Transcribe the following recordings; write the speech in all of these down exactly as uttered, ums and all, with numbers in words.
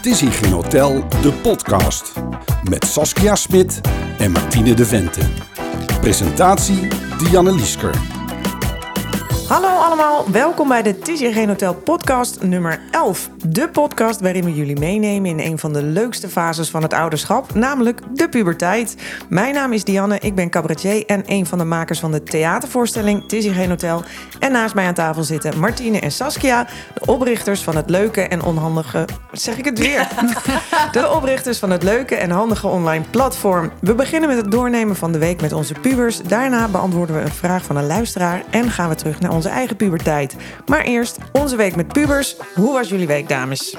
Het is hier geen hotel, de podcast. Met Saskia Smit en Martine de Vente. Presentatie Dianne Liesker. Hallo allemaal, welkom bij de Het is hier geen hotel podcast nummer elf. De podcast waarin we jullie meenemen in een van de leukste fases van het ouderschap, namelijk de puberteit. Mijn naam is Dianne, ik ben cabaretier en een van de makers van de theatervoorstelling Het is hier geen hotel. En naast mij aan tafel zitten Martine en Saskia, de oprichters van het leuke en onhandige... Zeg ik het weer? De oprichters van het leuke en handige online platform. We beginnen met het doornemen van de week met onze pubers. Daarna beantwoorden we een vraag van een luisteraar en gaan we terug naar onze eigen puberteit. Maar eerst onze week met pubers. Hoe was jullie week, dames?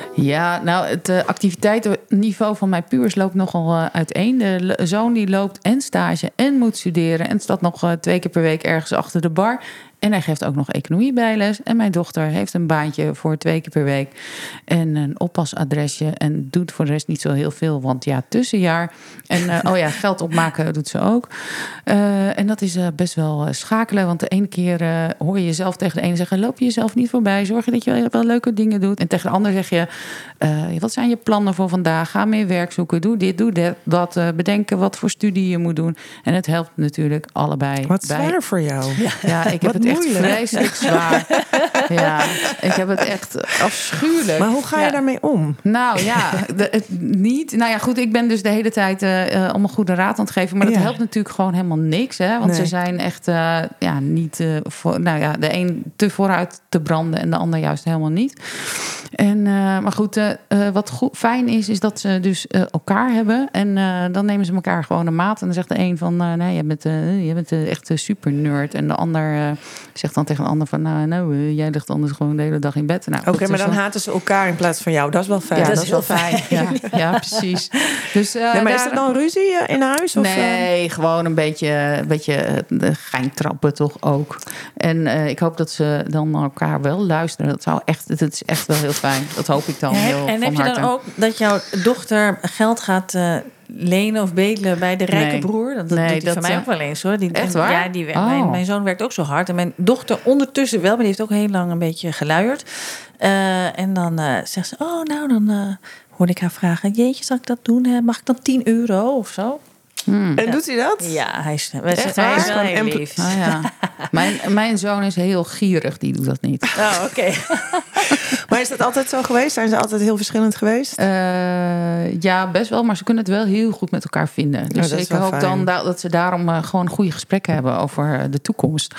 Ja, nou, het uh, activiteitenniveau van mijn pubers loopt nogal uh, uiteen. De l- zoon die loopt en stage en moet studeren en staat nog uh, twee keer per week ergens achter de bar. En hij geeft ook nog economiebijles. En mijn dochter heeft een baantje voor twee keer per week. En een oppasadresje. En doet voor de rest niet zo heel veel. Want ja, tussenjaar. En uh, oh ja, geld opmaken doet ze ook. Uh, en dat is uh, best wel uh, schakelen. Want de ene keer uh, hoor je jezelf tegen de ene zeggen... loop je jezelf niet voorbij. Zorg je dat je wel leuke dingen doet. En tegen de ander zeg je... Uh, wat zijn je plannen voor vandaag? Ga meer werk zoeken. Doe dit, doe dat. dat uh, bedenken wat voor studie je moet doen. En het helpt natuurlijk allebei. Wat bij. zwaar voor jou. Ja, ja ik heb het echt vreselijk zwaar. Ja, ik heb het echt afschuwelijk. Maar hoe ga je ja. daarmee om? Nou ja, de, het, niet. Nou ja, goed, ik ben dus de hele tijd uh, allemaal goede raad aan het geven. Maar dat ja. helpt natuurlijk gewoon helemaal niks. Hè? Want nee. ze zijn echt uh, ja, niet... Uh, voor, nou ja, de een te vooruit te branden en de ander juist helemaal niet. En, uh, maar goed, uh, uh, wat goed, fijn is, is dat ze dus uh, elkaar hebben. En uh, dan nemen ze elkaar gewoon een maat. En dan zegt de een van, uh, nee, je bent, uh, je bent uh, echt een super nerd. En de ander uh, zegt dan tegen de ander van, nou, nou uh, jij ligt anders gewoon de hele dag in bed. Nou, Oké, okay, maar dan wel... haten ze elkaar in plaats van jou. Dat is wel fijn. Ja, dat, dat is wel fijn. fijn. Ja, ja, precies. Dus, uh, nee, maar daar... is er dan ruzie in huis? Of, nee, uh... gewoon een beetje, een beetje uh, geintrappen toch ook. En uh, ik hoop dat ze dan naar elkaar wel luisteren. Dat zou echt, het is echt wel heel fijn. Dat hoop ik dan. Heel en heb je harte. dan ook dat jouw dochter geld gaat uh, lenen of bedelen bij de rijke nee. broer? Dat, dat nee, doet hij dat van mij ook wel eens hoor. Die, echt waar? Ja, die, oh. mijn, mijn zoon werkt ook zo hard. En mijn dochter ondertussen wel, maar die heeft ook heel lang een beetje geluierd. Uh, en dan uh, zegt ze, oh nou dan uh, hoorde ik haar vragen. Jeetje, zal ik dat doen? Hè? Mag ik dan tien euro of zo? Hmm. En doet hij dat? Ja, hij is, Echt, hij is wel heel lief. Oh, ja. mijn, mijn zoon is heel gierig, die doet dat niet. Oh, oké. Okay. Maar is dat altijd zo geweest? Zijn ze altijd heel verschillend geweest? Uh, ja, best wel. Maar ze kunnen het wel heel goed met elkaar vinden. Dus oh, ik hoop fijn. dan da- dat ze daarom uh, gewoon goede gesprekken hebben over de toekomst.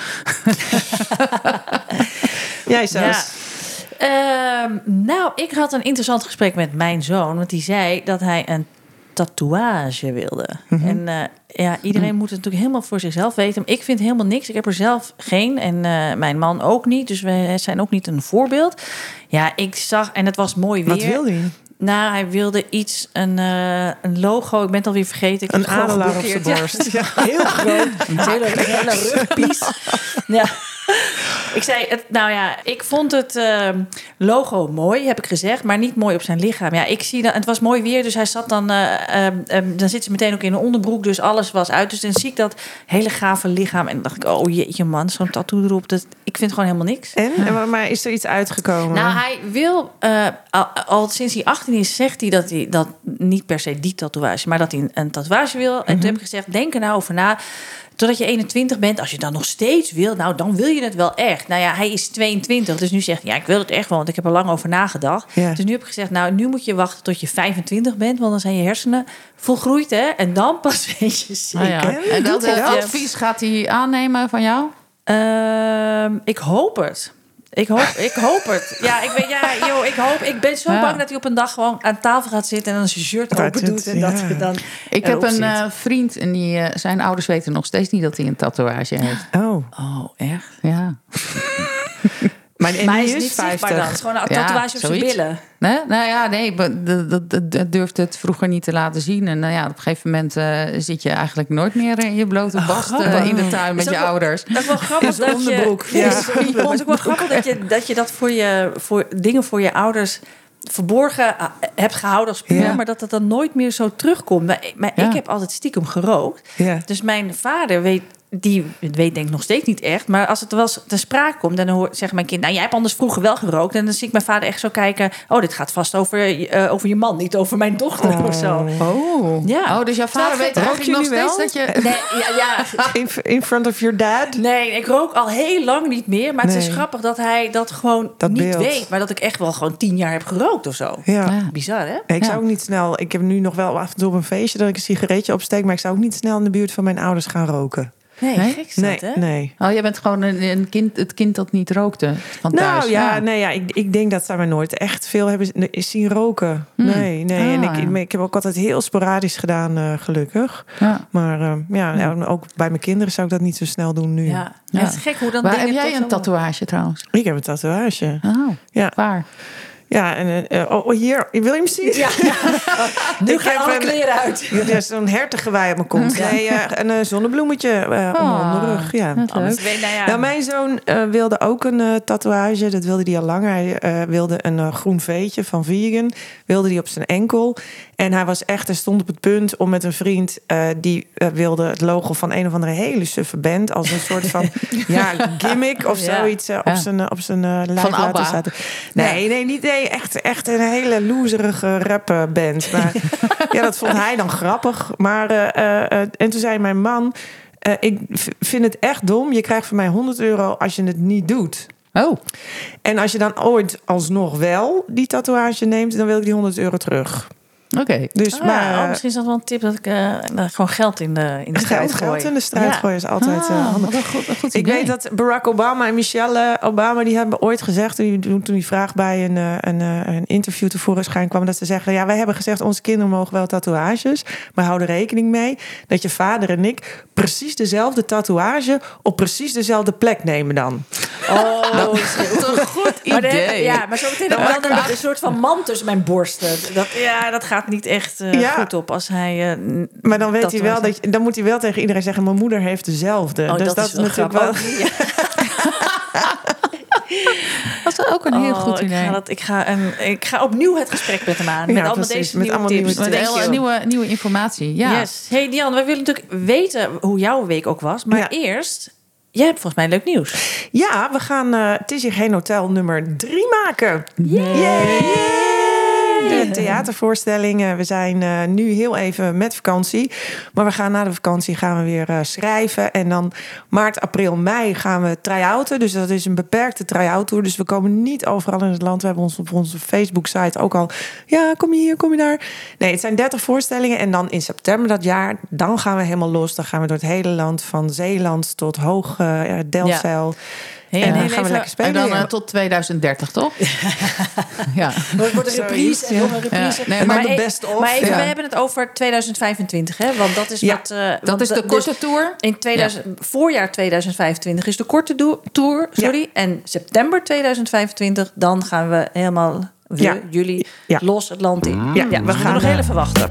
Jij zelfs? Ja. Uh, nou, ik had een interessant gesprek met mijn zoon. Want die zei dat hij een tatoeage wilde. Mm-hmm. En uh, ja, iedereen mm. moet het natuurlijk helemaal voor zichzelf weten. Ik vind helemaal niks. Ik heb er zelf geen. En uh, mijn man ook niet. Dus we zijn ook niet een voorbeeld. Ja, ik zag... En het was mooi weer. Wat wilde hij? Nou, hij wilde iets, een, uh, een logo. Ik ben het alweer vergeten. Ik een adelaar op zijn borst. Ja. Ja, heel groot. Een hele, hele rugpies. Ja. Ik zei, het, nou ja, ik vond het uh, logo mooi, heb ik gezegd, maar niet mooi op zijn lichaam. Ja, ik zie dat, het was mooi weer, dus hij zat dan, uh, uh, uh, dan zit ze meteen ook in een onderbroek, dus alles was uit. Dus dan zie ik dat hele gave lichaam en dan dacht ik, oh jeetje man, zo'n tattoo erop, dat, ik vind gewoon helemaal niks. En? Ja. Maar is er iets uitgekomen? Nou, hij wil, uh, al, al sinds hij achttien is, zegt hij dat hij dat niet per se die tatoeage, maar dat hij een, een tatoeage wil. Mm-hmm. En toen heb ik gezegd, denk er nou over na. Totdat je eenentwintig bent, als je dan nog steeds wil, nou, dan wil je het wel echt. Nou ja, hij is tweeëntwintig, dus nu zegt hij, ja, ik wil het echt wel, want ik heb er lang over nagedacht. Ja. Dus nu heb ik gezegd, nou, nu moet je wachten tot je vijfentwintig bent, want dan zijn je hersenen volgroeid, hè. En dan pas weet je zeker. Oh ja. En dat uh, advies gaat hij aannemen van jou? Uh, ik hoop het. Ik hoop, ik hoop het. Ja, ik, weet, ja joh, ik hoop. Ik ben zo ja. bang dat hij op een dag gewoon aan tafel gaat zitten en dan zijn shirt open doet. En ja. dat hij dan ik heb een uh, vriend en die, uh, zijn ouders weten nog steeds niet dat hij een tatoeage heeft. Oh, oh echt? Ja. Maar, maar hij is niet zichtbaar dan. Het is gewoon een tatoeage ja, op zijn billen. Nee? Nou ja, nee, dat, dat, dat durfde het vroeger niet te laten zien. En nou ja, op een gegeven moment uh, zit je eigenlijk nooit meer in je blote bast oh, uh, in de tuin met je wel, ouders. Dat is wel grappig dat onderbroek. je... Ja. Ja, het is ook wel grappig dat je dat, je dat voor je voor dingen voor je ouders verborgen hebt gehouden als puur, ja. maar dat het dan nooit meer zo terugkomt. Maar, maar ja. ik heb altijd stiekem gerookt. Ja. Dus mijn vader weet die weet denk ik nog steeds niet echt. Maar als het wel eens te sprake komt, dan hoor, zegt mijn kind... nou, jij hebt anders vroeger wel gerookt. En dan zie ik mijn vader echt zo kijken... oh, dit gaat vast over, uh, over je man, niet over mijn dochter Oh. of zo. Oh. Ja. Oh, dus jouw vader weet Rook eigenlijk nog jullie steeds wel? dat je... Nee, ja, ja. In, in front of your dad? Nee, ik rook al heel lang niet meer. Maar het is Nee. grappig dat hij dat gewoon Dat niet beeld. weet. Maar dat ik echt wel gewoon tien jaar heb gerookt of zo. Ja. Ja. Bizar, hè? Ik Ja. zou ook niet snel... Ik heb nu nog wel af en toe op een feestje dat ik een sigaretje opsteek... maar ik zou ook niet snel in de buurt van mijn ouders gaan roken. Nee, Nee? gek is dat, Nee, hè? nee. Oh, jij bent gewoon een, een kind, het kind dat niet rookte van thuis. Nou ja, nee, ja ik, ik denk dat zij mij nooit echt veel hebben nee, zien roken. Hmm. Nee, nee. En Ah, ik, ja. ik heb ook altijd heel sporadisch gedaan, uh, gelukkig. Ja. Maar uh, ja, ja, ook bij mijn kinderen zou ik dat niet zo snel doen nu. Ja, Ja. ja. Het is gek hoe dan Waar heb dingen jij toch een zo- tatoeage trouwens? Ik heb een tatoeage. Oh, Ja. waar? Ja, en uh, oh, oh, hier, wil je hem zien? Ja. Nu Ik gaan heb alle een- kleren uit. Er is zo'n hertengewei op mijn kont. Ja. Nee, uh, een uh, zonnebloemetje uh, om Oh, mijn onderrug. Ja. wat leuk. Anders weet- nou ja. Nou, mijn zoon uh, wilde ook een uh, tatoeage. Dat wilde hij al lang. Hij uh, wilde een uh, groen veetje van vegan. Wilde hij op zijn enkel. En hij was echt, hij stond op het punt om met een vriend... Uh, die uh, wilde het logo van een of andere hele suffe band... als een soort van ja, gimmick of Ja. zoiets uh, op Ja. zijn, uh, op zijn uh, lijf Van laten ABBA. zetten. Nee, nee, niet nee, echt, echt een hele loserige rapband. Maar ja, dat vond hij dan grappig. Maar, uh, uh, uh, en toen zei mijn man... Uh, ik v- vind het echt dom. Je krijgt van mij honderd euro als je het niet doet. Oh, En als je dan ooit alsnog wel die tatoeage neemt... dan wil ik die honderd euro terug. oké. Dus Oh, maar... ja, oh, uh, misschien is dat wel een tip dat ik uh, gewoon geld in de, in de strijd Geld, gooi. geld in de strijd Ja. gooien is altijd uh, Ah, handig. wat een goed, een goed Ik idee. weet dat Barack Obama en Michelle Obama... die hebben ooit gezegd, toen die, toen die vraag bij een, uh, een, uh, een interview tevoorschijn kwam... dat ze zeggen, ja, wij hebben gezegd... onze kinderen mogen wel tatoeages... maar houden rekening mee dat je vader en ik... precies dezelfde tatoeage op precies dezelfde plek nemen dan. Oh, Dat is een goed maar dan heb- idee. ja, maar zo meteen Dan dan wel maken we een, een soort van man tussen mijn borsten. Dat, ja, dat gaat niet echt uh, Ja. goed op als hij... Uh, Maar dan weet dat hij wel was- dat je, dan moet hij wel tegen iedereen zeggen... mijn moeder heeft dezelfde. Oh, dus dat, dat is wel natuurlijk grappig. wel... Ja. Dat is ook een heel Oh, goed ik idee. ga, dat, ik, ga een, ik ga opnieuw het gesprek met hem aan. Ja, met allemaal precies, deze met nieuwe allemaal tips. nieuwe Met Thank hele you. nieuwe, nieuwe informatie. Ja. Yes. Hey Diane, wij willen natuurlijk weten hoe jouw week ook was. Maar Ja. eerst, jij hebt volgens mij leuk nieuws. Ja, we gaan uh, Het is hier geen hotel nummer drie maken. Yay. De theatervoorstellingen. We zijn uh, nu heel even met vakantie. Maar we gaan na de vakantie gaan we weer uh, schrijven. En dan maart, april, mei gaan we try-outen. Dus dat is een beperkte try-out tour. Dus we komen niet overal in het land. We hebben ons op onze Facebook-site ook al... Ja, kom je hier, kom je daar? Nee, het zijn dertig voorstellingen. En dan in september dat jaar, dan gaan we helemaal los. Dan gaan we door het hele land. Van Zeeland tot Hoog uh, Delfzijl. Hey, En dan heel gaan we even- lekker spelen. En dan uh, weer. tot tweeduizend dertig, toch? Ja. Het wordt een reprise en Ja. nog een reprise. Ja. Nee, En dan maar de e- best of. Maar even, Ja. we hebben het over tweeduizend vijfentwintig, hè? Want dat is Ja, wat... uh, Dat want is de dus korte tour. in tweeduizend, voorjaar tweeduizend vijfentwintig is de korte doe- tour, sorry. En september tweeduizend vijfentwintig, dan gaan we helemaal, we, Ja. jullie, Ja. los het land in. Ja, Ja, we we gaan gaan, nog uh, heel even wachten.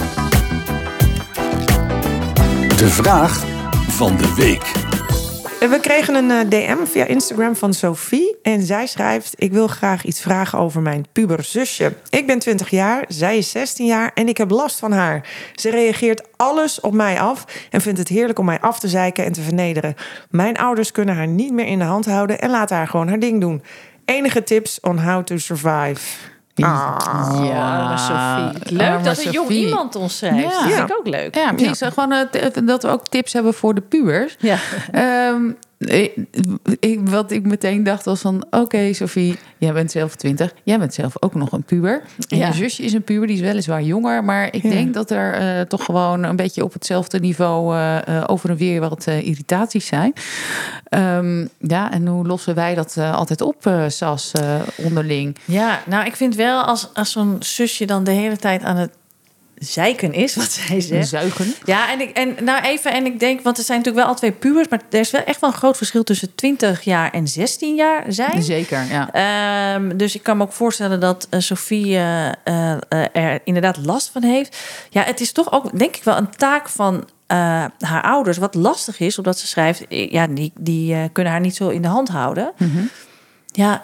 De vraag van de week. We kregen een uh, D M via Instagram van Sophie. En zij schrijft: ik wil graag iets vragen over mijn puberzusje. Ik ben twintig jaar, zij is zestien jaar en ik heb last van haar. Ze reageert alles op mij af en vindt het heerlijk om mij af te zeiken en te vernederen. Mijn ouders kunnen haar niet meer in de hand houden en laten haar gewoon haar ding doen. Enige tips on how to survive. Ja, Arme Sophie. Leuk arme dat een jong Sophie. iemand ons schrijft. Ja. Dat vind ik ook leuk. Ja, precies. Gewoon uh, t- dat we ook tips hebben voor de pubers. Ja. Um, ik, ik, wat ik meteen dacht was van... Oké, okay, Sophie, jij bent zelf twintig. Jij bent zelf ook nog een puber. En Ja. je zusje is een puber, die is weliswaar jonger. Maar ik Ja. denk dat er uh, toch gewoon een beetje op hetzelfde niveau... Uh, uh, over en weer wat uh, irritaties zijn. Um, ja, en hoe lossen wij dat uh, altijd op, uh, Sas, uh, onderling? Ja, nou, ik vind wel als, als zo'n zusje dan de hele tijd aan het zeiken is, wat zij zegt. Zuigen. Ja, en ik, en nou even, en ik denk, want er zijn natuurlijk wel al twee pubers, maar er is wel echt wel een groot verschil tussen twintig jaar en zestien jaar zijn. Zeker, ja. Um, dus ik kan me ook voorstellen dat uh, Sophie uh, uh, er inderdaad last van heeft. Ja, het is toch ook, denk ik wel, een taak van uh, haar ouders, wat lastig is, omdat ze schrijft, ja, die, die uh, kunnen haar niet zo in de hand houden. Mm-hmm. Ja.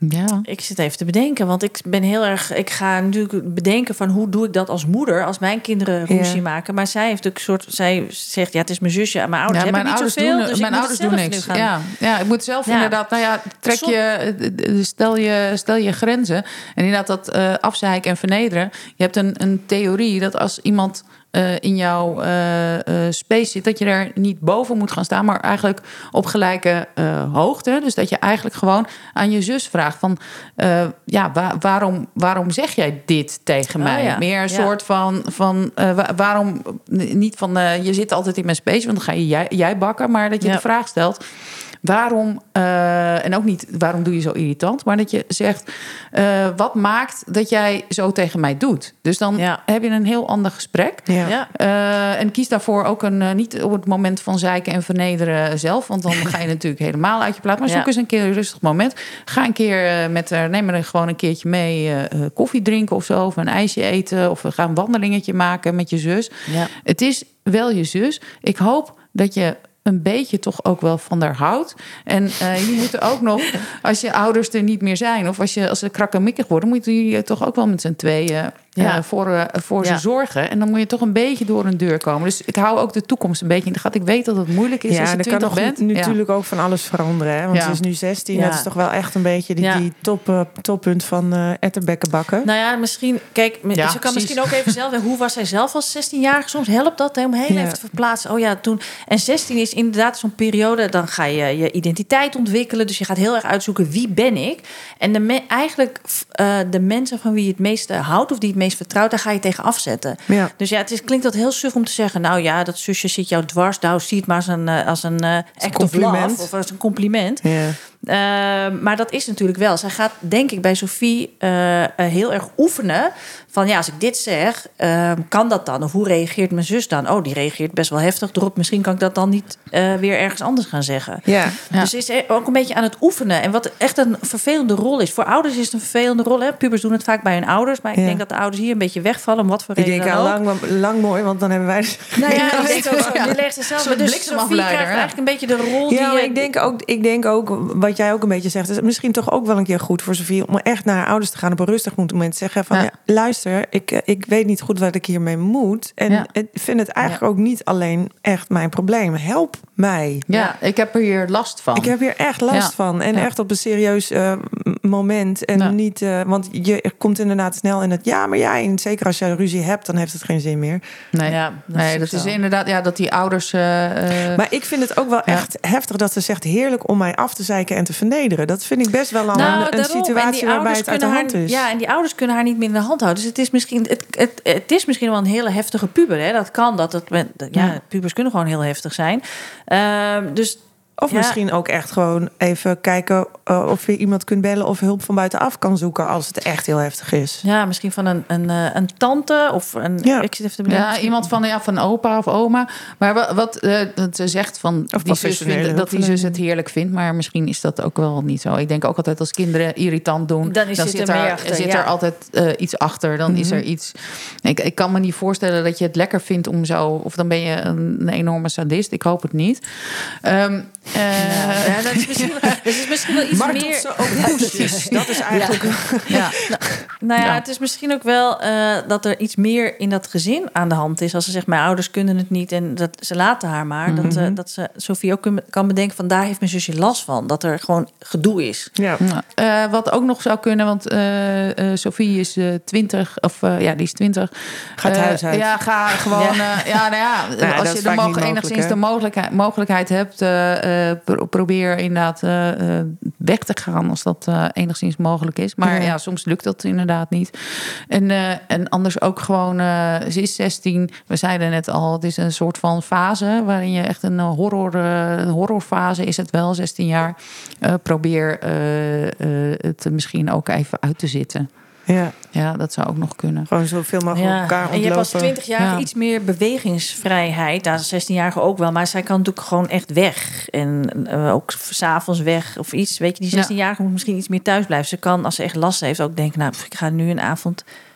Ja. Ik zit even te bedenken, want ik ben heel erg... Ik ga natuurlijk bedenken van hoe doe ik dat als moeder... als mijn kinderen ruzie Ja. maken. Maar zij heeft ook een soort... Zij zegt, ja, het is mijn zusje. Mijn ouders Ja, hebben mijn niet ouders zoveel. doen, Dus mijn ik ouders moet doen het zelf niks. nu gaan. Ja, ja, ik moet zelf Ja. inderdaad... Nou ja, trek Som- je, stel je, stel je grenzen. En inderdaad dat uh, afzeiken en vernederen. Je hebt een, een theorie dat als iemand... Uh, in jouw uh, uh, space zit, dat je er niet boven moet gaan staan, maar eigenlijk op gelijke uh, hoogte. Dus dat je eigenlijk gewoon aan je zus vraagt van, uh, ja, wa- waarom, waarom zeg jij dit tegen Oh, mij? ja. Meer een Ja. soort van, van uh, wa- waarom niet van, uh, je zit altijd in mijn space, want dan ga je jij, jij bakken, maar dat je Ja. de vraag stelt. Waarom, uh, en ook niet waarom doe je zo irritant, maar dat je zegt, uh, wat maakt dat jij zo tegen mij doet? Dus dan Ja. heb je een heel ander gesprek. Ja. Ja. Uh, en kies daarvoor ook een, uh, niet op het moment van zeiken en vernederen zelf, want dan ga je natuurlijk helemaal uit je plaat. Maar zoek Ja. eens een keer een rustig moment. Ga een keer uh, met haar, neem er gewoon een keertje mee uh, uh, koffie drinken of zo, of een ijsje eten, of ga een wandelingetje maken met je zus. Ja. Het is wel je zus. Ik hoop dat je een beetje toch ook wel van haar houdt. En uh, je moet er ook nog, als je ouders er niet meer zijn, of als, je, als ze krakkemikkig worden, moeten jullie toch ook wel met z'n tweeën Ja. uh, voor, uh, voor Ja. ze zorgen. En dan moet je toch een beetje door een deur komen. Dus ik hou ook de toekomst een beetje in de gaten. Ik weet dat het moeilijk is Ja, als je er kan twintig nog bent. nu natuurlijk ook van alles veranderen. Hè? Want Ja. ze is nu zestien. Ja. Dat is toch wel echt een beetje die, Ja. die top, uh, toppunt van uh, etterbekken bakken. Nou ja, misschien... Kijk, Ja, ze kan precies. misschien ook even zelf... Hoe was zij zelf als zestienjarige? Soms helpt dat hè, om heel Ja. even te verplaatsen. Oh ja, toen... En zestien is inderdaad zo'n periode... Dan ga je je identiteit ontwikkelen. Dus je gaat heel erg uitzoeken, wie ben ik? En de me- eigenlijk uh, de mensen van wie je het meeste houdt... of die het meest vertrouwt, daar ga je tegen afzetten. Ja. Dus ja, het is, klinkt dat heel suf om te zeggen... nou ja, dat zusje zit jou dwars. Nou, zie het maar als een, uh, als een uh, act compliment. of love. Of als een compliment. Ja. Uh, maar dat is natuurlijk wel. Zij gaat, denk ik, bij Sophie uh, uh, heel erg oefenen. Van ja, als ik dit zeg, uh, kan dat dan? Of hoe reageert mijn zus dan? Oh, die reageert best wel heftig erop. Misschien kan ik dat dan niet uh, weer ergens anders gaan zeggen. Ja. Ja. Dus ze is ook een beetje aan het oefenen. En wat echt een vervelende rol is. Voor ouders is het een vervelende rol. Hè? Pubers doen het vaak bij hun ouders. Maar ik Ja. denk dat de ouders hier een beetje wegvallen. Om wat voor Die reden denken dan aan ook. lang, lang mooi, want dan hebben wij... Nou ja, Ja, ik denk ook zo. ja. Die legt zichzelf. Een soort Dus Sophie bliksemafleider, krijgt ja. eigenlijk een beetje de rol Ja, die... maar je- ik denk, ook, ik denk ook, wat jij ook een beetje zegt... is misschien toch ook wel een keer goed voor Sophie... om echt naar haar ouders te gaan op een rustig moment. Te zeggen van, Ja. ja, luister, ik, ik weet niet goed wat ik hiermee moet. En Ja. ik vind het eigenlijk ook niet alleen echt mijn probleem. Help mij. Ja, ik heb er hier last van. Ik heb hier echt last Ja. van. En Ja. echt op een serieus uh, moment. En Ja. niet, uh, want je komt inderdaad snel in het ja, maar ja. En zeker als je ruzie hebt, dan heeft het geen zin meer. Nee, Ja, dat nee, is dat ook is zo. inderdaad, ja, dat die ouders. Uh, uh, Maar ik vind het ook wel Ja. echt heftig dat ze zegt heerlijk om mij af te zeiken en te vernederen. Dat vind ik best wel al Nou, een, een daarom. En die situatie waarbij ouders het uit de kunnen hand haar, is. Ja, en die ouders kunnen haar niet meer in de hand houden. Dus het is misschien, het, het, het is misschien wel een hele heftige puber. Hè? Dat kan. Dat het, met- ja, Ja. pubers kunnen gewoon heel heftig zijn. Ehm, dus Of ja. misschien ook echt gewoon even kijken uh, of je iemand kunt bellen of hulp van buitenaf kan zoeken als het echt heel heftig is. ja, misschien van een, een, eh, een tante of een. Ja. Ik zit even te bedenken. Ja, iemand van, ja, van opa of oma. Maar wat, wat uh, dat ze zegt van die zus professionele vindt, dat die zus hulpverlening. het heerlijk vindt, maar misschien is dat ook wel niet zo. Ik denk ook altijd als kinderen irritant doen, Dan is- zit er meer er, achter, zit ja. er altijd uh, iets achter. Dan is er iets. Ik, ik kan me niet voorstellen dat je het lekker vindt om zo, of dan ben je een, een enorme sadist. Ik hoop het niet. Um, uh, Ja, dat is misschien, dat is misschien wel iets Maar meer. tot ze ook poesjes. Dat is eigenlijk... ja. Nou ja, Ja. het is misschien ook wel uh, dat er iets meer in dat gezin aan de hand is. Als ze zegt, mijn ouders kunnen het niet en dat, ze laten haar maar. Mm-hmm. Dat, uh, dat ze Sophie ook kun- kan bedenken van, daar heeft mijn zusje last van. Dat er gewoon gedoe is. Ja. Uh, wat ook nog zou kunnen, want uh, uh, Sophie is uh, twintig, of uh, ja, die is twintig. Gaat Uh, huis uit. Ja, ga gewoon. Ja. Uh, ja, nou ja, Nou ja, als dat je is de vaak mo- niet mogelijk, enigszins hè? de mogelijkheid, mogelijkheid hebt, uh, uh, pro- probeer inderdaad uh, uh, weg te gaan als dat uh, enigszins mogelijk is. Maar Ja. ja, soms lukt dat inderdaad niet. En, uh, en anders ook gewoon, uh, ze is zestien. We zeiden net al, het is een soort van fase waarin je echt een horror, uh, een horrorfase is het wel, zestien jaar. Uh, probeer uh, uh, het misschien ook even uit te zitten. Ja. Ja, dat zou ook nog kunnen. Gewoon zoveel mogelijk elkaar en ontlopen. je hebt als twintigjarige Ja. iets meer bewegingsvrijheid. Daar is zestienjarige ook wel. Maar zij kan natuurlijk gewoon echt weg. En uh, ook 's avonds weg of iets. Weet je, die Ja. zestienjarige moet misschien iets meer thuis blijven. Ze kan, als ze echt last heeft, ook denken... nou, ik ga nu een avond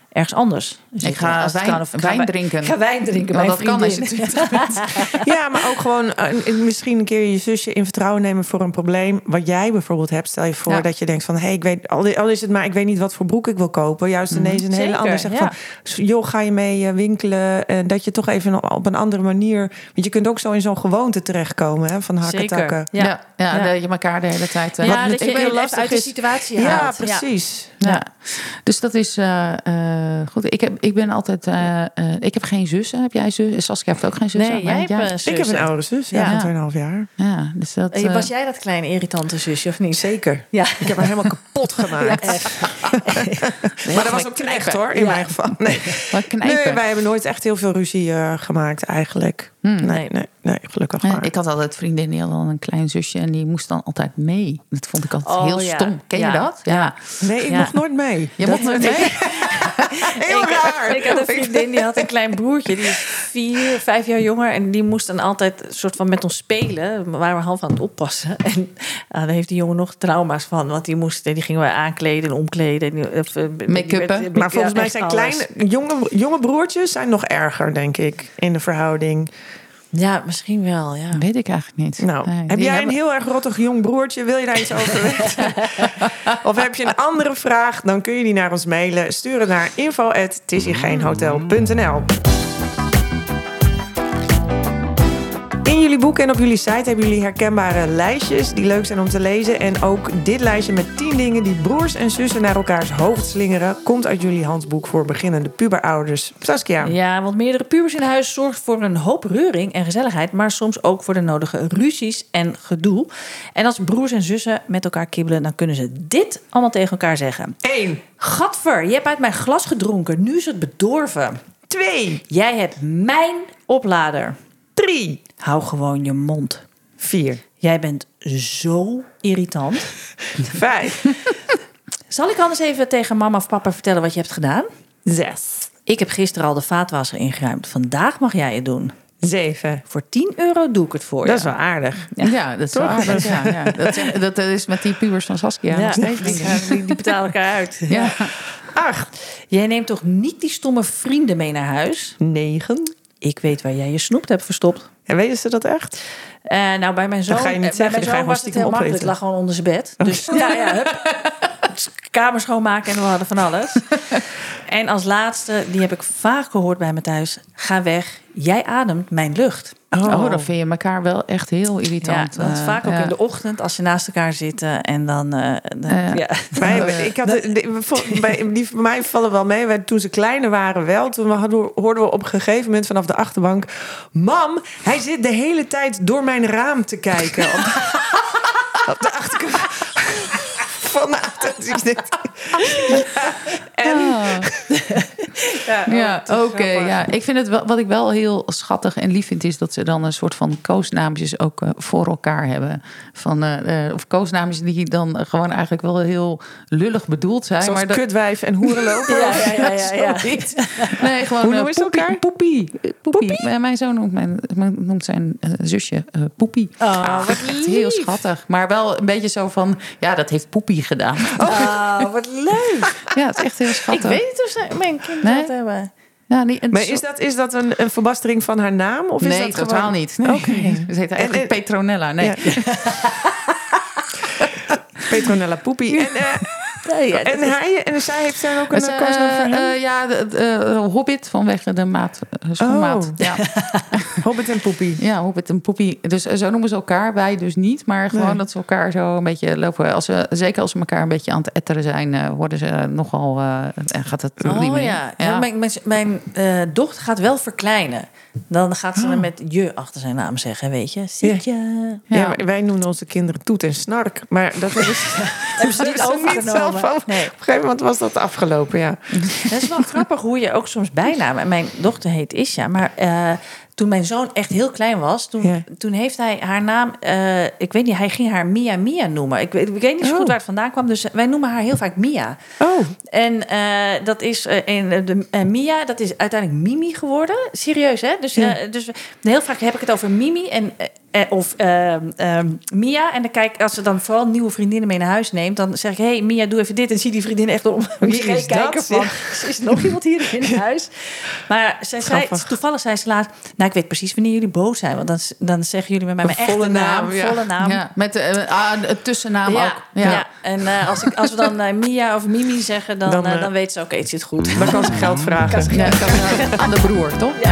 ergens anders. Dus Ik ga als het wijn- kan, of ik wijn ga, drinken. Ik ga wijn drinken Want bij dat kan als je vriendin. twintig bent. Ja, maar ook gewoon uh, misschien een keer je zusje in vertrouwen nemen voor een probleem wat jij bijvoorbeeld hebt. Stel je voor Ja. dat je denkt van, hé, hey, ik weet, al al is het maar, ik weet niet wat voor broek ik wil kopen. Juist ineens een hele Zeker, andere zegt ja. van, joh, ga je mee uh, winkelen? En dat je toch even op een andere manier, want je kunt ook zo in zo'n gewoonte terechtkomen, hè, van hakken Zeker. takken. Ja, ja, Ja. dat je elkaar de hele tijd... uh, Ja, Wat dat je heel even lastig uit de is. situatie Ja, haalt. precies. Ja. Dus dat is uh, uh, goed. Ik, heb, ik ben altijd... Uh, uh, ik heb geen zussen. Heb jij zussen? Saskia heeft ook geen zussen. Nee, jij hebt een zus. Ik heb een oudere zus, ja, Ja. van tweeënhalf jaar. Ja, dus dat... Eh, Uh, Was jij dat kleine irritante zusje of niet? Zeker. Ja. Ik heb haar helemaal kapot gemaakt. Maar dat was ook terecht hoor, in Ja. mijn geval. Nee. wat knijpen. Nee, wij hebben nooit echt heel veel ruzie uh, gemaakt eigenlijk. Hmm. Nee, nee, nee, gelukkig Ja, maar. ik had altijd vriendin die had dan een klein zusje en die moest dan altijd mee. Dat vond ik altijd Oh, heel ja. stom. Ken je Ja. dat? Ja. Nee, ik Ja. mocht nooit mee. Je Dat- mocht nooit mee? Heel ik, raar. Ik had een vriendin die had een klein broertje. Die is vier, vijf jaar jonger. En die moest dan altijd een soort van met ons spelen. We waren half aan het oppassen. En uh, daar heeft die jongen nog trauma's van. Want die, moest, die gingen we aankleden en omkleden. En, of, uh, Make-uppen. met- Maar volgens ja, mij echt zijn alles. kleine, jonge, jonge broertjes zijn nog erger, denk ik, in de verhouding. Ja, misschien wel, ja. Weet ik eigenlijk niet. Nou, Nee, heb die jij hebben- een heel erg rottig jong broertje? Wil je daar iets over weten? Of heb je een andere vraag? Dan kun je die naar ons mailen. Stuur het naar info at het is hier geen hotel punt n l. In jullie boek en op jullie site hebben jullie herkenbare lijstjes die leuk zijn om te lezen. En ook dit lijstje met tien dingen die broers en zussen naar elkaars hoofd slingeren komt uit jullie handboek voor beginnende puberouders. Saskia. Ja, want meerdere pubers in huis zorgt voor een hoop reuring en gezelligheid, maar soms ook voor de nodige ruzies en gedoe. En als broers en zussen met elkaar kibbelen, dan kunnen ze dit allemaal tegen elkaar zeggen. één. Gadver, je hebt uit mijn glas gedronken, nu is het bedorven. twee. Jij hebt mijn oplader. drie. Hou gewoon je mond. vier. Jij bent zo irritant. vijf. Zal ik anders even tegen mama of papa vertellen wat je hebt gedaan? zes. Ik heb gisteren al de vaatwasser ingeruimd. Vandaag mag jij het doen. zeven. Voor tien euro doe ik het voor je. Dat is wel aardig. Ja, dat is wel aardig. Ja, ja. Dat, is- dat is met die pubers van Saskia nog steeds. denk ik. Ja, die, die betalen elkaar uit. Ja. acht. Jij neemt toch niet die stomme vrienden mee naar huis? negen. Ik weet waar jij je snoep hebt verstopt. En weten ze dat echt? Uh, nou, bij mijn zoon, ga je niet eh, zeggen, bij die mijn ga je zoon was het stiekem heel makkelijk. opeten. Het lag gewoon onder zijn bed. Dus ja, ja, hup. Kamer schoonmaken en we hadden van alles. En als laatste, die heb ik vaak gehoord bij me thuis. Ga weg, jij ademt mijn lucht. Oh, dan vind je elkaar wel echt heel irritant. Ja, dat is eh, vaak ook ja. in de ochtend als ze naast elkaar zitten. En dan... Uh, dan Ja. ja. Wij, ik had, die, bij, die van mij vallen wel mee. Wij, toen ze kleiner waren wel. Toen hadden, hoorden we op een gegeven moment vanaf de achterbank... Mam, hij zit de hele tijd door mijn raam te kijken. Op de, op de achterkant. Vanuit. Dus ik dacht, ja. En... Ja, ja oké. Ja. Ik vind het wel, wat ik wel heel schattig en lief vind, is dat ze dan een soort van koosnaampjes ook uh, voor elkaar hebben. Van, uh, uh, of koosnaampjes die dan gewoon eigenlijk wel heel lullig bedoeld zijn. Zoals maar dat, kutwijf en hoerenloper. Ja, ja, ja, ja, ja. Zoiets. nee, gewoon Hoe uh, noemen ze poepie, elkaar? poepie. Poepie. Uh, Mijn zoon noemt, mijn, noemt zijn uh, zusje uh, Poepie. Oh, wat Echt heel schattig. Maar wel een beetje zo van, ja, dat heeft Poepie gedaan. Oh, wat leuk. Ja, het is echt heel Ik schattig. weet niet of ze mijn kinderen Nee? dat hebben. Ja, niet, het Maar zo- is dat, is dat een, een verbastering van haar naam? Of is nee, dat totaal gewoon... niet. Nee. Oké. Ze heet eigenlijk En- en- Petronella. Nee. Ja. Petronella Poepie. En, uh, Nee, ja, en, hij, en zij heeft dan ook een Dus, uh, koosnaam voor hem? eh, eh, ja, de, de Hobbit vanwege de maat, uh, schoenmaat. Oh. Ja. Hobbit en Poepie. ja, Hobbit en Poepie. Dus uh, zo noemen ze elkaar. Wij dus niet. Maar gewoon Nee. dat ze elkaar zo een beetje lopen. Als ze, zeker als ze elkaar een beetje aan het etteren zijn, uh, worden ze nogal... Uh, en gaat het op die Oh manier. ja, ja. mijn, mijn, mijn uh, dochter gaat wel verkleinen. Dan gaat ze Oh. er met je achter zijn naam zeggen, weet je. Zit je? Ja, Ja. maar wij noemen onze kinderen Toet en Snark. Maar dat hebben ze, Hebben ze niet hebben ze niet zelf overgenomen? van. Nee. Op een gegeven moment was dat afgelopen, ja. Dat is wel grappig hoe je ook soms bijnamen. Mijn dochter heet Isha, maar uh, toen mijn zoon echt heel klein was, toen, Ja. toen heeft hij haar naam, uh, ik weet niet, hij ging haar Mia Mia noemen. Ik weet, ik weet niet zo Oh. goed waar het vandaan kwam, dus wij noemen haar heel vaak Mia. Oh, En uh, dat is uh, in de uh, Mia, dat is uiteindelijk Mimi geworden. Serieus, hè? Dus, uh, Ja. dus heel vaak heb ik het over Mimi. En uh, Eh, of uh, uh, Mia. En dan kijk als ze dan vooral nieuwe vriendinnen mee naar huis neemt, dan zeg ik: hey Mia, doe even dit. En zie die vriendin echt om. Wie is kijken dat? van, is er nog iemand hier in huis? Maar zij zei, toevallig zei ze laat: nou, ik weet precies wanneer jullie boos zijn, want dan, dan zeggen jullie met mij mijn echte volle naam, naam, ja. volle naam. Ja, met uh, uh, een tussennaam Ja, ook. ja. Ja. En uh, als, ik, als we dan uh, Mia of Mimi zeggen, dan, Dan, dan, uh, uh, dan weet ze: oké, okay, het zit goed. Dan kan ze geld vragen. Ja, kan, uh, aan de broer, toch? Ja.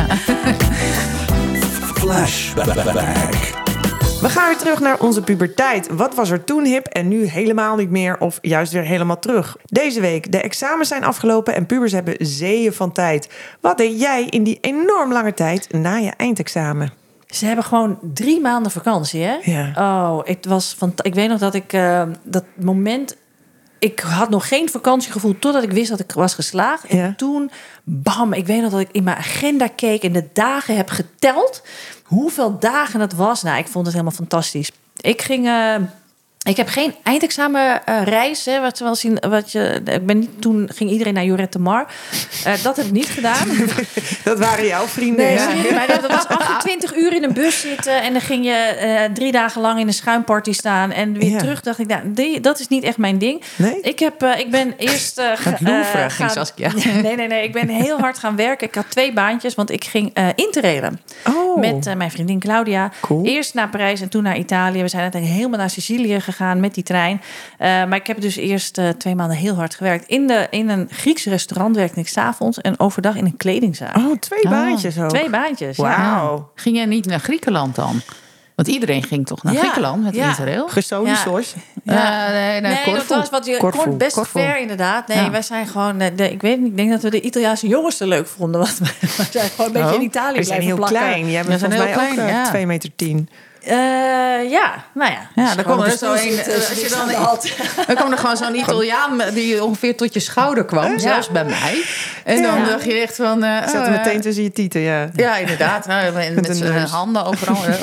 Flashback. We gaan weer terug naar onze puberteit. Wat was er toen hip en nu helemaal niet meer of juist weer helemaal terug? Deze week, de examens zijn afgelopen en pubers hebben zeeën van tijd. Wat deed jij in die enorm lange tijd na je eindexamen? Ze hebben gewoon drie maanden vakantie, hè? Ja. Oh, het was van. Ik weet nog dat ik uh, dat moment. Ik had nog geen vakantiegevoel totdat ik wist dat ik was geslaagd. En Ja. toen, bam, ik weet nog dat ik in mijn agenda keek en de dagen heb geteld. Hoeveel dagen het was. Nou, ik vond het helemaal fantastisch. Ik ging. Uh, Ik heb geen eindexamenreis. Hè, wat, wel zien, wat je, ik ben niet, toen ging iedereen naar Lloret de Mar. Uh, dat heb ik niet gedaan. Dat waren jouw vrienden. Nee, ja. nee, maar dat was achtentwintig uur in een bus zitten. En dan ging je uh, drie dagen lang in een schuimparty staan. En weer Ja. terug dacht ik, nou, die, dat is niet echt mijn ding. Nee? Ik, heb, uh, ik ben eerst... Uh, Het Louvre uh, ging Saskia. Nee, nee, nee. Ik ben heel hard gaan werken. Ik had twee baantjes, want ik ging uh, interrailen. Oh. Met uh, mijn vriendin Claudia. Cool. Eerst naar Parijs en toen naar Italië. We zijn uiteindelijk helemaal naar Sicilië gegaan met die trein. Uh, maar ik heb dus eerst uh, twee maanden heel hard gewerkt. In, de, in een Grieks restaurant werkte ik 's avonds en overdag in een kledingzaak. Oh, twee Oh. baantjes ook. Twee baantjes. Wauw. Ja. Wow. Ging jij niet naar Griekenland dan? Want iedereen ging toch naar Ja, Griekenland met ja. Interrail? Gestolen Ja. Ja, nee, nee, Nee, Corfu. dat was wat je Corfu, kort best Corfu. ver inderdaad. Nee, Ja. wij zijn gewoon, de, de- ik weet niet, ik denk dat we de Italiaanse jongens te leuk vonden. Want wij zijn gewoon een beetje Oh. in Italië We zijn blijven heel plakken. klein. Jij We bent zijn volgens mij heel ook klein, uh, ja. twee meter tien. Uh, ja, nou ja. Ja, dan kwam er zo een. een. Als je dan, dan kwam er gewoon zo'n Italiaan die ongeveer tot je schouder kwam, zelfs bij mij. En dan Ja. dacht je echt van. Uh, Ik zat er oh, meteen uh, tussen je tieten, ja. Ja, inderdaad. Nou, met Met met een zijn neus. handen overal. Ja.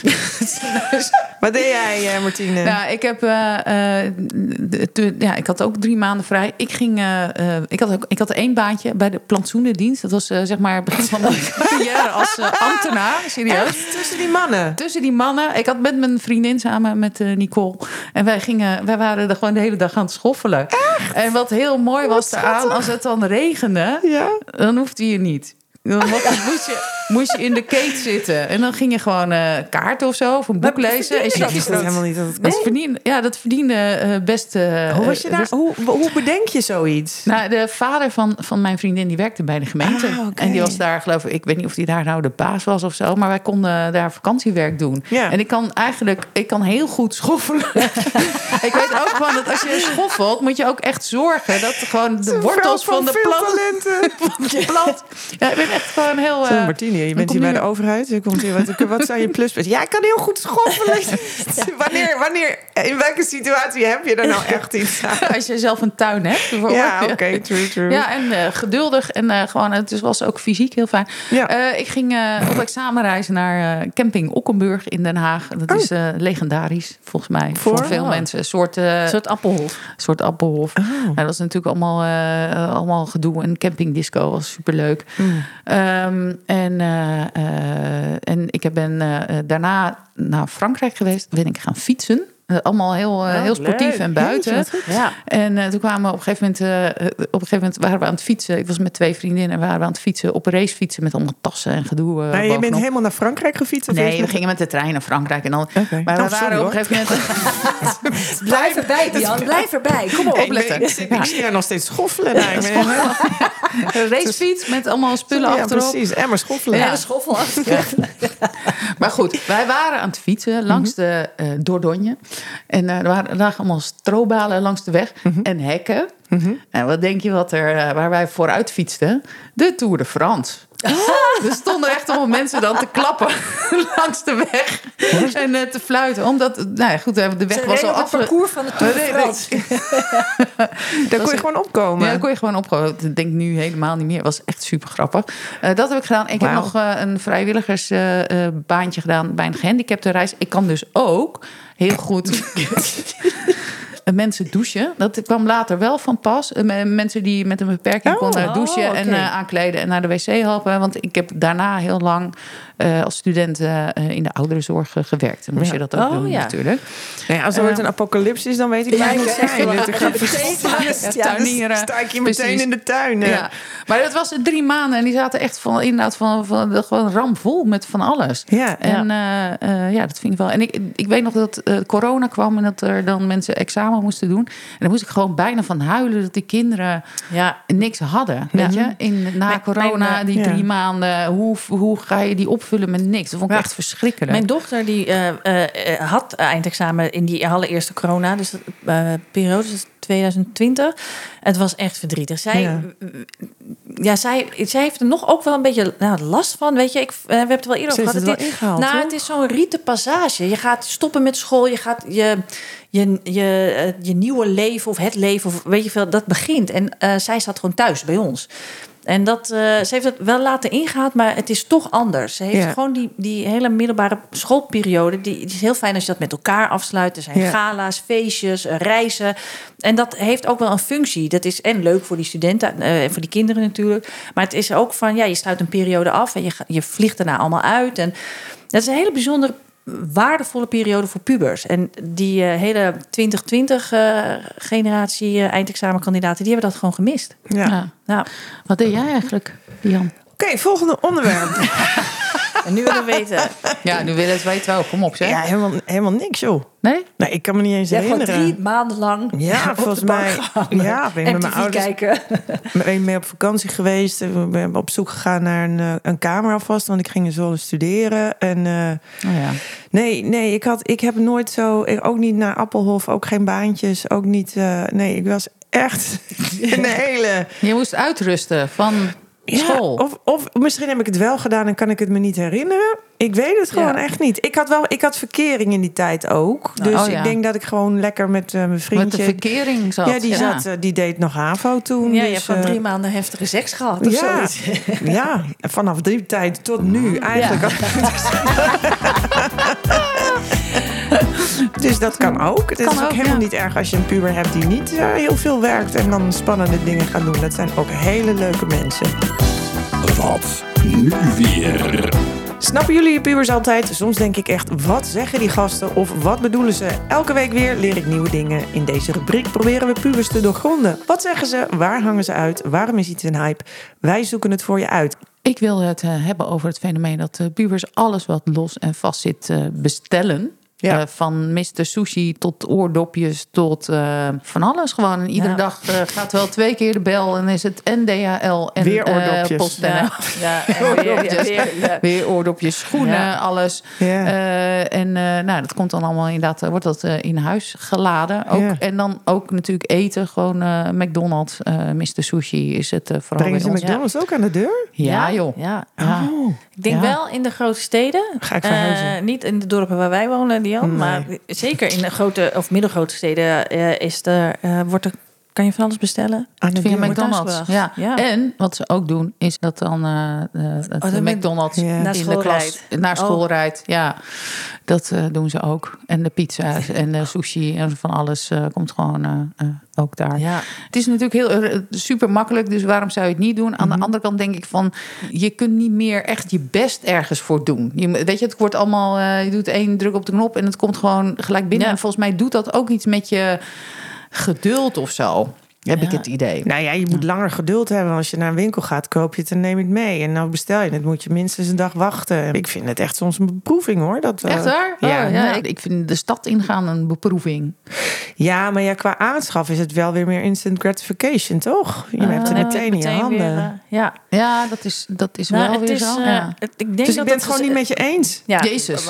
Wat deed jij, uh, Martine? Nou, ik heb. Uh, uh, de- de- ja, ik had ook drie maanden vrij. Ik ging. Uh, uh, ik, had ook, ik had één baantje bij de plantsoenendienst. Dat was uh, zeg maar het begin van mijn carrière als uh, ambtenaar. Serieus. Echt? Tussen die mannen? Tussen die mannen. Ik had met mijn vriendin samen met uh, Nicole. En wij gingen, wij waren er gewoon de hele dag aan het schoffelen. Echt? En wat heel mooi was eraan, als het dan regende, Ja. dan hoefde je niet. Dan mocht, moest, je, moest je in de kate zitten. En dan ging je gewoon uh, kaarten of zo, of een boek lezen. En Ik je wist dat helemaal niet dat het dat verdiende, ja, dat verdiende uh, best. Uh, Hoe was je daar? best- Hoe, hoe bedenk je zoiets? nou, de vader van, van mijn vriendin die werkte bij de gemeente. Ah, oké. En die was daar, geloof ik, ik weet niet of hij daar nou de baas was of zo. Maar wij konden daar vakantiewerk doen. Ja. En ik kan eigenlijk, ik kan heel goed schoffelen. Ik weet ook gewoon dat als je schoffelt, moet je ook echt zorgen dat gewoon de Een wortels vrouw van de veel plant. talenten. Van de plant. Ja, ik ben echt gewoon heel. Zo, uh, Martine, je dan bent kom hier bij je- de overheid. Je komt hier, wat, wat zijn je pluspunten? Ja, ik kan heel goed schoffelen. wanneer, wanneer, in welke situatie heb je er nou echt iets aan? Als je zelf een tuin hebt, bijvoorbeeld. Ja, oké, true, true. Ja, en uh, geduldig en uh, gewoon, het was ook fysiek heel fijn. Ja. Uh, ik ging uh, op examenreis naar uh, camping Okkenburg in Den Haag. Dat Oh. is uh, legendarisch, volgens mij. Voor? Voor, veel Oh. mensen. Een soort, uh, Een soort appelhof. soort appelhof. Oh. Nou, dat was natuurlijk allemaal, uh, allemaal gedoe. En campingdisco was superleuk. Mm. Um, en, uh, uh, en ik ben uh, daarna naar Frankrijk geweest. Ben ik gaan fietsen. Uh, allemaal heel, uh, Oh, heel sportief leuk. en buiten. Jeetje, wat goed. Ja. En uh, toen kwamen we op een gegeven moment, uh, op een gegeven moment waren we aan het fietsen. Ik was met twee vriendinnen en waren we aan het fietsen op een racefietsen met allemaal tassen en gedoe. Uh, Nou, je bent bovenop. helemaal naar Frankrijk gefietst? Of Nee, eerst we met- gingen met de trein naar Frankrijk en dan. Oké. Maar we Oh, sorry, waren op hoor. een gegeven moment. Blijf erbij, Dian. Blijf erbij. Kom op. Ik, ben, opletten. ik, ik zie haar nog steeds schoffelen. Nou, ik ben helemaal- Een racefiets met allemaal spullen ja, achterop. precies. Emmer schoffelen. Ja. Ja, de schoffel achter. Maar goed, wij waren aan het fietsen langs de uh, Dordogne. En uh, er waren er lagen allemaal strobalen langs de weg en hekken. En wat denk je wat er, uh, waar wij vooruit fietsten? De Tour de France. Er stonden echt allemaal mensen dan te klappen langs de weg en uh, te fluiten. Omdat, nou ja, goed, de weg Ze was reden al op het af. parcours van de Tour de Nee, nee. France. Daar kon je gewoon opkomen. Ja, dat kon je gewoon opkomen. Dat denk ik nu helemaal niet meer. Het was echt super grappig. Uh, dat heb ik gedaan. Ik Wauw. heb nog uh, een vrijwilligersbaantje uh, gedaan bij een gehandicapte reis. Ik kan dus ook heel goed mensen douchen. Dat kwam later wel van pas. Uh, mensen die met een beperking Oh, konden oh, douchen oké. en uh, aankleden en naar de wc helpen. Want ik heb daarna heel lang uh, als student uh, in de ouderenzorg uh, gewerkt. En moest ja. je dat ook oh, doen ja. natuurlijk. Nou ja, als er wordt uh, een apocalypse is, dan weet ik ja, waar ik moet zijn. Ja, ik ga meteen ja, tuinieren. Sta ik je meteen Precies. in de tuin. Ja. Maar dat was drie maanden en die zaten echt van, inderdaad van, van, van gewoon rampvol met van alles. Ja. En ja. Uh, uh, ja, dat vind ik wel. En ik, ik weet nog dat uh, corona kwam en dat er dan mensen examen moesten doen. En dan moest ik gewoon bijna van huilen dat die kinderen ja. niks hadden. Weet je? In, na mijn, corona, mijn, die ja. drie maanden, hoe, hoe ga je die opvullen met niks? Dat vond ik ja. echt verschrikkelijk. Mijn dochter die uh, uh, had eindexamen in die allereerste corona, dus de uh, periode dus twintig twintig. Het was echt verdrietig. Zij, ja. Ja, zij, zij heeft er nog ook wel een beetje nou, last van. Weet je, ik, we hebben het wel eerder over gehad. Het, het, ingehaald, nou, het is zo'n rieten passage. Je gaat stoppen met school. Je gaat je, je, je, je nieuwe leven of het leven, of weet je veel, dat begint. En uh, zij zat gewoon thuis bij ons. En dat, uh, ze heeft het wel laten ingehaald, maar het is toch anders. Ze heeft ja. gewoon die, die hele middelbare schoolperiode. Die, die is heel fijn als je dat met elkaar afsluit. Er zijn ja. gala's, feestjes, reizen. En dat heeft ook wel een functie. Dat is en leuk voor die studenten en uh, voor die kinderen natuurlijk. Maar het is ook van, ja, je sluit een periode af en je, je vliegt daarna allemaal uit. En dat is een hele bijzondere, waardevolle periode voor pubers. En die uh, hele twintig twintig uh, generatie uh, eindexamenkandidaten, die hebben dat gewoon gemist. Ja. Ja. Nou, wat deed jij eigenlijk, Jan? Oké, okay, volgende onderwerp. En nu willen we weten. Ja, nu willen we weten wel. Kom op, zeg. Ja, helemaal, helemaal niks, joh. Nee? Nee, ik kan me niet eens ja, herinneren. Gewoon drie maanden lang. Ja, volgens mij. Ja, ben ik met mijn ouders kijken. Ben mee op vakantie geweest. We zijn op zoek gegaan naar een, een kamer alvast, want ik ging in Zwolle studeren. En uh, oh ja. nee, nee, ik had, ik heb nooit zo, ook niet naar Appelhof, ook geen baantjes, ook niet. Uh, nee, ik was echt een hele. Je moest uitrusten van. School. Ja, of, of misschien heb ik het wel gedaan en kan ik het me niet herinneren. Ik weet het gewoon ja. echt niet. Ik had wel, ik had verkering in die tijd ook. Dus oh, ja. ik denk dat ik gewoon lekker met uh, mijn vriendje. Met de verkering zat. Ja, die, ja. Zat, uh, die deed nog HAVO toen. Ja, dus, je hebt van drie maanden heftige seks gehad of ja, zoiets. Ja, vanaf die tijd tot nu eigenlijk. Ja. Dus dat kan ook. Het is ook, ook helemaal ja. niet erg als je een puber hebt die niet uh, heel veel werkt en dan spannende dingen gaat doen. Dat zijn ook hele leuke mensen. Wat nu weer? Snappen jullie je pubers altijd? Soms denk ik echt, wat zeggen die gasten of wat bedoelen ze? Elke week weer leer ik nieuwe dingen. In deze rubriek proberen we pubers te doorgronden. Wat zeggen ze? Waar hangen ze uit? Waarom is iets een hype? Wij zoeken het voor je uit. Ik wil het uh, hebben over het fenomeen dat uh, pubers alles wat los en vast zit uh, bestellen. Ja. Uh, van mister Sushi tot oordopjes tot uh, van alles gewoon. En iedere ja. dag uh, gaat wel twee keer de bel en is het en D H L en weer oordopjes. Uh, PostNL. Ja. Ja, en oordopjes. Weer, weer, weer oordopjes, schoenen, ja. alles. Ja. Uh, en uh, nou, dat komt dan allemaal inderdaad, uh, wordt dat uh, in huis geladen. Ook, ja. En dan ook natuurlijk eten, gewoon uh, McDonald's, uh, mister Sushi is het uh, vooral. Brengen ze McDonald's ja. ook aan de deur? Ja, ja joh. Ja. Ja. Oh. Ik denk ja. wel in de grote steden. Ga ik verhuizen. Uh, niet in de dorpen waar wij wonen, Dian, nee. maar zeker in de grote of middelgrote steden uh, is er, uh, wordt er, kan je van alles bestellen. Aan de via McDonald's. Ja. Ja. En wat ze ook doen is dat dan uh, dat oh, de McDonald's ja. naar in school de klas rijdt. naar school oh. rijdt. Ja, dat uh, doen ze ook. En de pizza's en de sushi en van alles uh, komt gewoon uh, uh, ook daar. Ja. Het is natuurlijk heel uh, super makkelijk, dus waarom zou je het niet doen? Aan mm-hmm. de andere kant denk ik van, je kunt niet meer echt je best ergens voor doen. Je, weet je, het wordt allemaal, uh, je doet één druk op de knop en het komt gewoon gelijk binnen. Ja. En volgens mij doet dat ook iets met je geduld of zo. Heb ja. ik het idee. Nou ja, je moet ja. langer geduld hebben. Als je naar een winkel gaat, koop je het en neem je het mee. En nou bestel je het, moet je minstens een dag wachten. Ik vind het echt soms een beproeving, hoor. Dat, echt waar? Uh, ja, oh, ja. Ik, ik vind de stad ingaan een beproeving. Ja, maar ja, qua aanschaf is het wel weer meer instant gratification, toch? Je uh, hebt het meteen in je handen. Weer, uh, ja. ja, dat is, dat is nou, wel weer is, zo. Uh, ja. het, ik denk dus dat ik ben het gewoon is, niet met je eens. Ja. Jezus.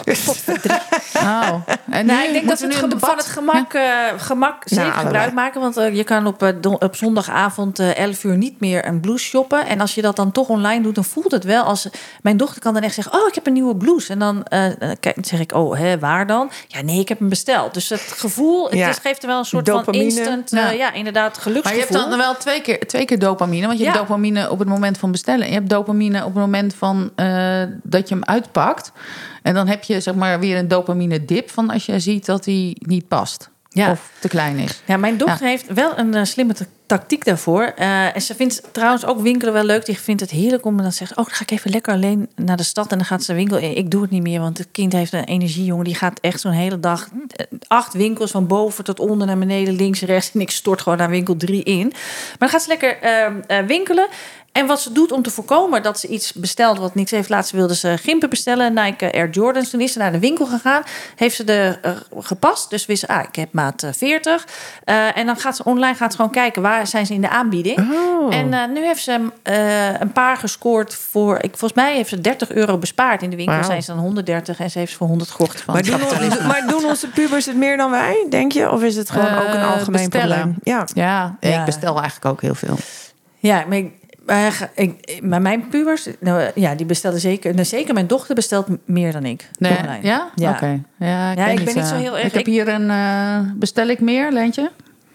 oh. En nou, ik denk dat we het ge- van het gemak, ja. uh, gemak zeker nou, gebruik maken. Want uh, je kan op, uh, don- op zondagavond uh, elf uur niet meer een blouse shoppen. En als je dat dan toch online doet, dan voelt het wel als... Mijn dochter kan dan echt zeggen, oh, ik heb een nieuwe blouse. En dan uh, kijk, zeg ik, oh, hè, waar dan? Ja, nee, ik heb hem besteld. Dus het gevoel, het ja. is, geeft er wel een soort dopamine. Van instant, uh, ja. ja, inderdaad, geluksgevoel. Maar je hebt dan wel twee keer, twee keer dopamine. Want je ja. hebt dopamine op het moment van bestellen. En je hebt dopamine op het moment van uh, dat je hem uitpakt. En dan heb je zeg maar weer een dopamine dip van als je ziet dat hij niet past. Ja. Of te klein is. Ja, mijn dochter ja. heeft wel een uh, slimme te- tactiek daarvoor. Uh, en ze vindt trouwens ook winkelen wel leuk. Die vindt het heerlijk om en dan zegt, oh, dan ga ik even lekker alleen naar de stad en dan gaat ze winkelen. Ik doe het niet meer, want het kind heeft een energie, jongen. Die gaat echt zo'n hele dag acht winkels van boven tot onder naar beneden, links, rechts. En ik stort gewoon naar winkel drie in. Maar dan gaat ze lekker uh, uh, winkelen. En wat ze doet om te voorkomen dat ze iets bestelt wat niks heeft. Laatst wilde ze gimpen bestellen, Nike Air Jordans. Toen is ze naar de winkel gegaan. Heeft ze de uh, gepast. Dus wist ze, ah, ik heb maat veertig. Uh, en dan gaat ze online gaat ze gewoon kijken waar zijn ze in de aanbieding. Oh. En uh, nu heeft ze uh, een paar gescoord voor... Ik, volgens mij heeft ze dertig euro bespaard. In de winkel wow. zijn ze dan honderddertig en ze heeft ze voor honderd gekocht. Van maar, doen ons, maar doen onze pubers het meer dan wij, denk je? Of is het gewoon uh, ook een algemeen bestellen. probleem? Ja. Ja, ja, ik bestel eigenlijk ook heel veel. Ja, maar ik... Maar, ik, maar mijn pubers, nou, ja, die bestelden zeker. Nou, zeker mijn dochter bestelt meer dan ik. Nee, ja? Ja. Oké. Okay. Ja, ik, ja, ben, ik niet, ben niet zo heel erg. Ik heb hier een. Uh, bestel ik meer, Lentje?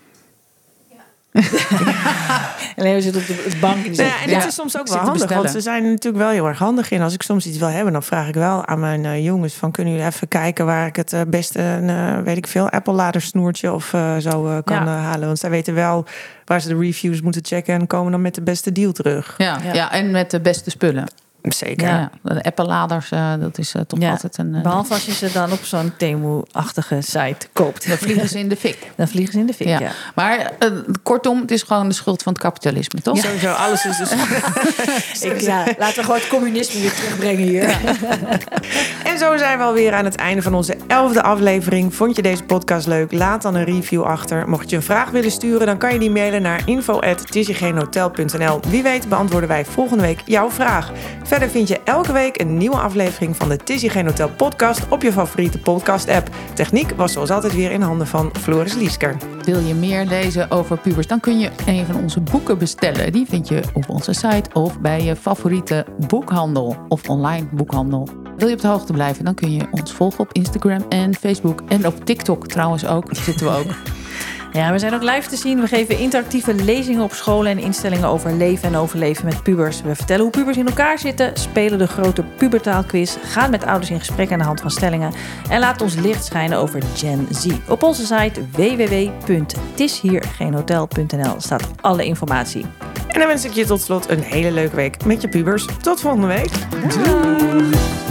Alleen we zitten op de bank. Ja, en dat ja. is soms ook wel handig, want ze zijn er natuurlijk wel heel erg handig in. Als ik soms iets wil hebben, dan vraag ik wel aan mijn uh, jongens van, kunnen jullie even kijken waar ik het uh, beste, uh, weet ik veel, Apple-ladersnoertje of uh, zo uh, kan ja. uh, halen. Want zij weten wel waar ze de reviews moeten checken en komen dan met de beste deal terug. Ja, ja. ja en met de beste spullen. Zeker. Ja, de Apple-laders, uh, dat is uh, toch ja. altijd een... Uh, Behalve als je ze dan op zo'n Temu-achtige site koopt. Dan vliegen ze in de fik. Dan vliegen ze in de fik, ja. ja. Maar uh, kortom, het is gewoon de schuld van het kapitalisme, toch? Ja. Sowieso, alles is de schuld. Ik, ja, laten we gewoon het communisme weer terugbrengen hier. Ja. En zo zijn we alweer aan het einde van onze elfde aflevering. Vond je deze podcast leuk? Laat dan een review achter. Mocht je een vraag willen sturen, dan kan je die mailen naar info at t c geen hotel punt n l. Wie weet beantwoorden wij volgende week jouw vraag. Verder vind je elke week een nieuwe aflevering van de Tizzy Geen Hotel podcast op je favoriete podcast-app. Techniek was zoals altijd weer in handen van Floris Liesker. Wil je meer lezen over pubers? Dan kun je een van onze boeken bestellen. Die vind je op onze site of bij je favoriete boekhandel of online boekhandel. Wil je op de hoogte blijven? Dan kun je ons volgen op Instagram en Facebook. En op TikTok trouwens ook. Zitten we ook. Ja, we zijn ook live te zien. We geven interactieve lezingen op scholen en instellingen over leven en overleven met pubers. We vertellen hoe pubers in elkaar zitten, spelen de grote pubertaalquiz, gaan met ouders in gesprek aan de hand van stellingen en laat ons licht schijnen over Gen Z. Op onze site w w w punt t is hier geen hotel punt n l staat alle informatie. En dan wens ik je tot slot een hele leuke week met je pubers. Tot volgende week. Doei.